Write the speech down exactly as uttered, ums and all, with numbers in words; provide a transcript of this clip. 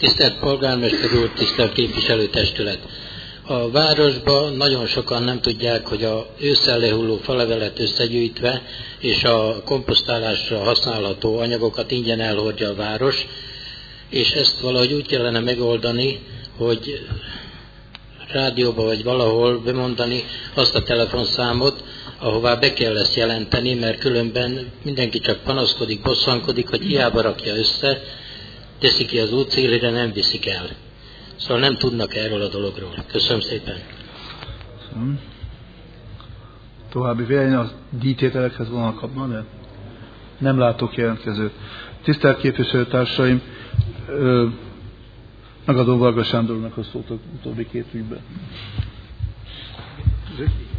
Tisztelt polgármester úr, tisztelt képviselőtestület! A városban nagyon sokan nem tudják, hogy a ősszel lehulló falevelet összegyűjtve és a komposztálásra használható anyagokat ingyen elhordja a város, és ezt valahogy úgy kellene megoldani, hogy rádióba vagy valahol bemondani azt a telefonszámot, ahová be kell ezt jelenteni, mert különben mindenki csak panaszkodik, bosszankodik, hogy hiába rakja össze, teszi ki az útszélére, nem viszik el. Szóval nem tudnak erről a dologról. Köszönöm szépen. Köszönöm. További vélemény a díjtételekhez vonal kapna, de nem látok jelentkezőt. Tisztelt képviselőtársaim, megadom Varga Sándornak a szót az utóbbi két ügyben.